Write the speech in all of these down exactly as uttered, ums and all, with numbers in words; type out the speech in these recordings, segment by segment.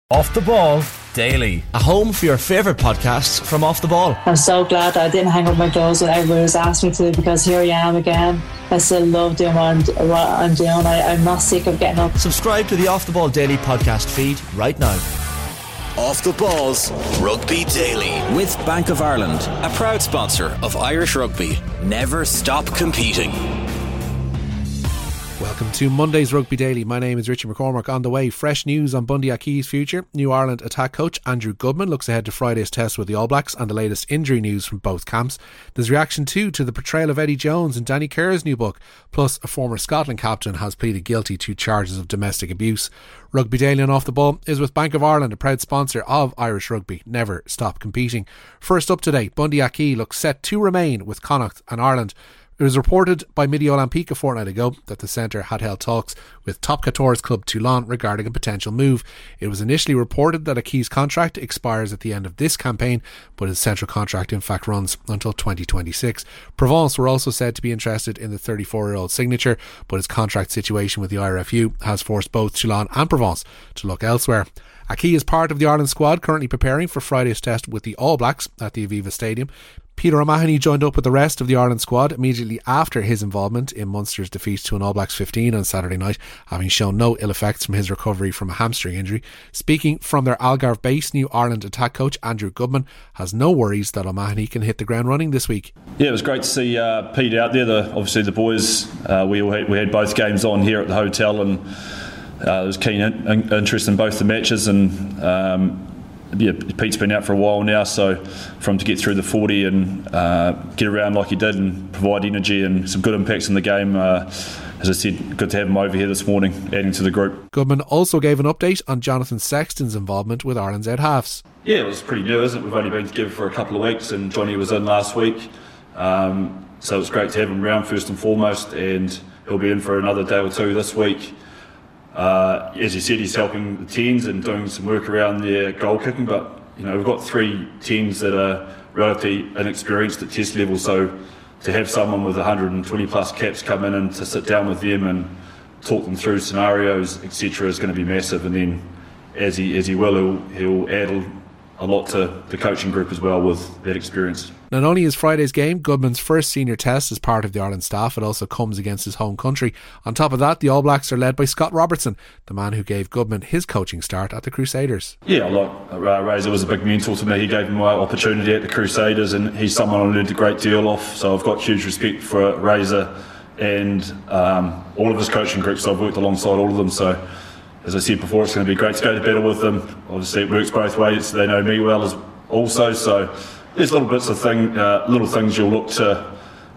Off the Ball Daily. A home for your favourite podcasts from Off the Ball. I'm so glad that I didn't hang up my clothes when everybody was asking me to, because here I am again. I still love doing what I'm, what I'm doing. I, I'm not sick of getting up. Subscribe to the Off the Ball Daily podcast feed right now. Off the Ball's Rugby Daily with Bank of Ireland, a proud sponsor of Irish rugby. Never stop competing. Welcome to Monday's Rugby Daily. My name is Richie McCormack. On the way, fresh news on Bundy Aki's future. New Ireland attack coach Andrew Goodman looks ahead to Friday's test with the All Blacks and the latest injury news from both camps. There's reaction too to the portrayal of Eddie Jones in Danny Kerr's new book. Plus, a former Scotland captain has pleaded guilty to charges of domestic abuse. Rugby Daily and Off the Ball is with Bank of Ireland, a proud sponsor of Irish rugby. Never stop competing. First up today, Bundy Aki looks set to remain with Connacht and Ireland. It was reported by Midi Olympique a fortnight ago that the centre had held talks with top quatorze club Toulon regarding a potential move. It was initially reported that Aki's contract expires at the end of this campaign, but his central contract in fact runs until twenty twenty-six. Provence were also said to be interested in the thirty-four-year-old signature, but his contract situation with the I R F U has forced both Toulon and Provence to look elsewhere. Aki is part of the Ireland squad currently preparing for Friday's test with the All Blacks at the Aviva Stadium. Peter O'Mahony joined up with the rest of the Ireland squad immediately after his involvement in Munster's defeat to an All Blacks fifteen on Saturday night, having shown no ill effects from his recovery from a hamstring injury. Speaking from their Algarve base, New Ireland attack coach Andrew Goodman has no worries that O'Mahony can hit the ground running this week. Yeah, it was great to see uh, Pete out there. The, obviously the boys, uh, we, all had, we had both games on here at the hotel, and uh, there was keen in, in, interest in both the matches, and um, yeah, Pete's been out for a while now, so for him to get through the forty and uh, get around like he did and provide energy and some good impacts in the game, uh, as I said, good to have him over here this morning, adding to the group. Goodman also gave an update on Jonathan Sexton's involvement with Ireland's Ed Halves. Yeah, it was pretty new, isn't it? We've only been together for a couple of weeks, and Johnny was in last week, um, so it's great to have him around first and foremost, and he'll be in for another day or two this week. Uh, as you said, he's helping the tens and doing some work around their goal kicking, but you know, we've got three tens that are relatively inexperienced at test level, so to have someone with one hundred twenty plus caps come in and to sit down with them and talk them through scenarios, et cetera, is going to be massive. And then as he as he will, he'll, he'll add a lot to the coaching group as well with that experience. Not only is Friday's game Goodman's first senior test as part of the Ireland staff, it also comes against his home country. On top of that, the All Blacks are led by Scott Robertson, the man who gave Goodman his coaching start at the Crusaders. Yeah, like uh, Razor was a big mentor to me. He gave me my opportunity at the Crusaders, and he's someone I learned a great deal off, so I've got huge respect for Razor and um, all of his coaching groups. I've worked alongside all of them, so as I said before, it's going to be great to go to battle with them. Obviously it works both ways. They know me well as also, so there's little bits of thing, uh, little things you'll look to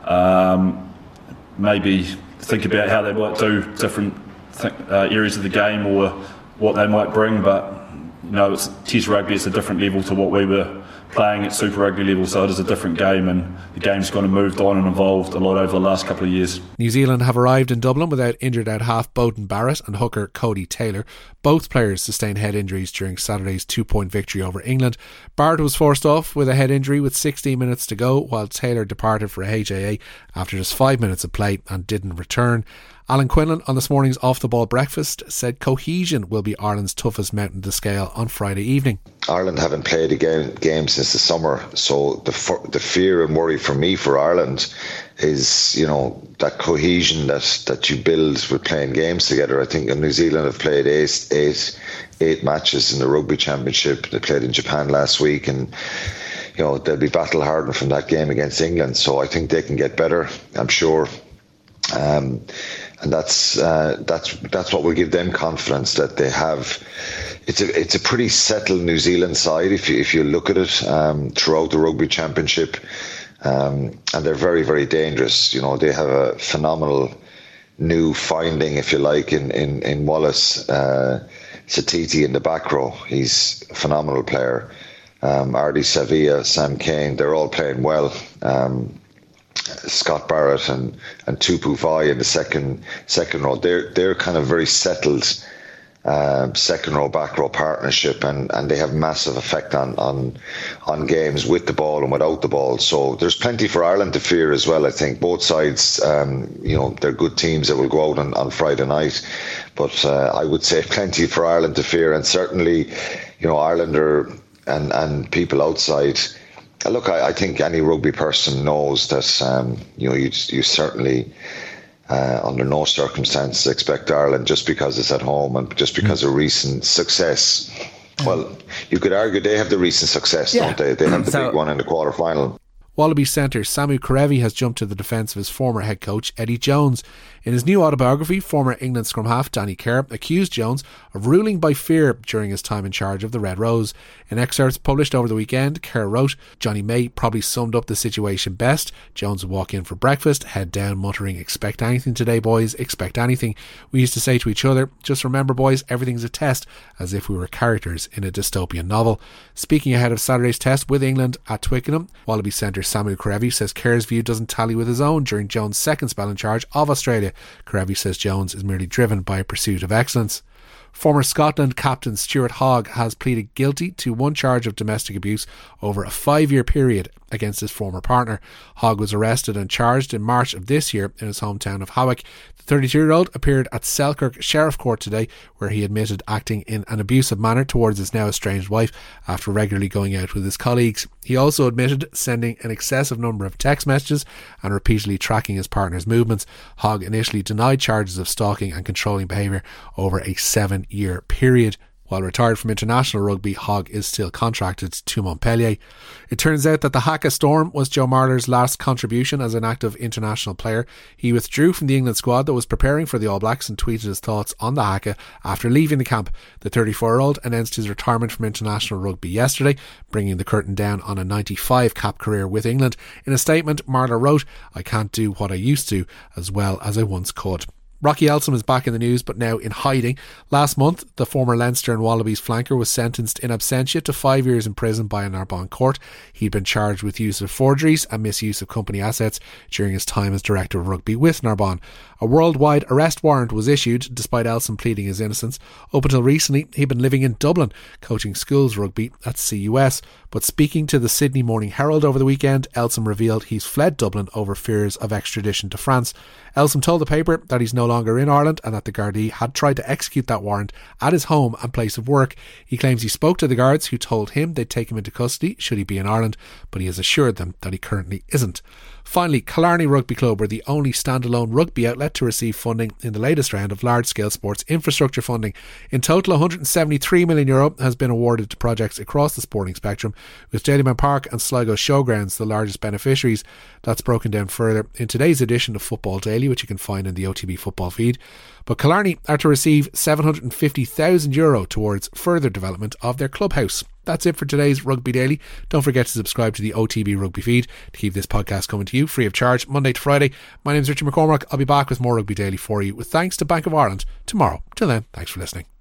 um, maybe think about how they might do different th- uh, areas of the game or what they might bring, but you know, it's Test rugby. It's a different level to what we were playing at Super Rugby level, so it is a different game, and the game's kind of moved on and evolved a lot over the last couple of years. New Zealand have arrived in Dublin without injured out half Beauden Barrett and hooker Cody Taylor. Both players sustained head injuries during Saturday's two-point victory over England. Barrett was forced off with a head injury with sixteen minutes to go, while Taylor departed for a H A A after just five minutes of play and didn't return. Alan Quinlan on this morning's Off the Ball breakfast said cohesion will be Ireland's toughest mountain to scale on Friday evening. Ireland haven't played a game, game since the summer, so the the fear and worry for me for Ireland is, you know, that cohesion that, that you build with playing games together. I think New Zealand have played eight, eight, eight matches in the Rugby Championship. They played in Japan last week, and you know, they'll be battle hardened from that game against England, so I think they can get better, I'm sure. Um, and that's uh, that's that's what will give them confidence that they have. It's a it's a pretty settled New Zealand side if you if you look at it um, throughout the Rugby Championship, um, and they're very very dangerous. You know, they have a phenomenal new finding, if you like, in in in Wallace uh, Satiti in the back row. He's a phenomenal player. Um, Ardi Sevilla, Sam Kane, they're all playing well. Um, Scott Barrett and, and Tupu Vai in the second second row. They're they're kind of very settled uh, second row, back row partnership, and, and they have massive effect on, on on games with the ball and without the ball. So there's plenty for Ireland to fear as well. I think both sides, um, you know, they're good teams that will go out on, on Friday night. But uh, I would say plenty for Ireland to fear, and certainly, you know, Ireland are, and, and people outside. Look, I, I think any rugby person knows that, um, you know, you, you certainly, uh, under no circumstances, expect Ireland, just because it's at home and just because of recent success. Well, you could argue they have the recent success, yeah. don't they? They have the so, big one in the quarter-final. Wallaby centre Samu Kerevi has jumped to the defence of his former head coach Eddie Jones. In his new autobiography, former England scrum half Danny Kerr accused Jones of ruling by fear during his time in charge of the Red Rose. In excerpts published over the weekend, Kerr wrote, "Johnny May probably summed up the situation best. Jones would walk in for breakfast, head down muttering, 'Expect anything today, boys, expect anything.' We used to say to each other, 'Just remember, boys, everything's a test,' as if we were characters in a dystopian novel." Speaking ahead of Saturday's test with England at Twickenham, Wallaby centre Samu Kerevi says Kerr's view doesn't tally with his own during Jones' second spell in charge of Australia. Kerevi says Jones is merely driven by a pursuit of excellence. Former Scotland captain Stuart Hogg has pleaded guilty to one charge of domestic abuse over a five-year period against his former partner. Hogg was arrested and charged in March of this year in his hometown of Hawick. The thirty-two-year-old appeared at Selkirk Sheriff Court today, where he admitted acting in an abusive manner towards his now estranged wife after regularly going out with his colleagues. He also admitted sending an excessive number of text messages and repeatedly tracking his partner's movements. Hogg initially denied charges of stalking and controlling behaviour over a seven-year period. While retired from international rugby, Hogg is still contracted to Montpellier. It turns out that the Haka Storm was Joe Marler's last contribution as an active international player. He withdrew from the England squad that was preparing for the All Blacks and tweeted his thoughts on the Haka after leaving the camp. The thirty-four-year-old announced his retirement from international rugby yesterday, bringing the curtain down on a ninety-five cap career with England. In a statement, Marler wrote, "I can't do what I used to as well as I once could." Rocky Elsom is back in the news, but now in hiding. Last month, the former Leinster and Wallabies flanker was sentenced in absentia to five years in prison by a Narbonne court. He'd been charged with use of forgeries and misuse of company assets during his time as director of rugby with Narbonne. A worldwide arrest warrant was issued despite Elsom pleading his innocence. Up until recently, he'd been living in Dublin, coaching schools rugby at C U S. But speaking to the Sydney Morning Herald over the weekend, Elsom revealed he's fled Dublin over fears of extradition to France. Elsom told the paper that he's no longer in Ireland and that the Gardaí had tried to execute that warrant at his home and place of work. He claims he spoke to the guards who told him they'd take him into custody should he be in Ireland, but he has assured them that he currently isn't. Finally, Killarney Rugby Club were the only standalone rugby outlet to receive funding in the latest round of large-scale sports infrastructure funding. In total, one hundred seventy-three million euro has been awarded to projects across the sporting spectrum, with Dalymount Park and Sligo Showgrounds the largest beneficiaries. That's broken down further in today's edition of Football Daily, which you can find in the O T B football feed. But Killarney are to receive seven hundred fifty thousand euro towards further development of their clubhouse. That's it for today's Rugby Daily. Don't forget to subscribe to the O T B Rugby feed to keep this podcast coming to you free of charge Monday to Friday. My name's Richard McCormack. I'll be back with more Rugby Daily for you with thanks to Bank of Ireland tomorrow. Till then, thanks for listening.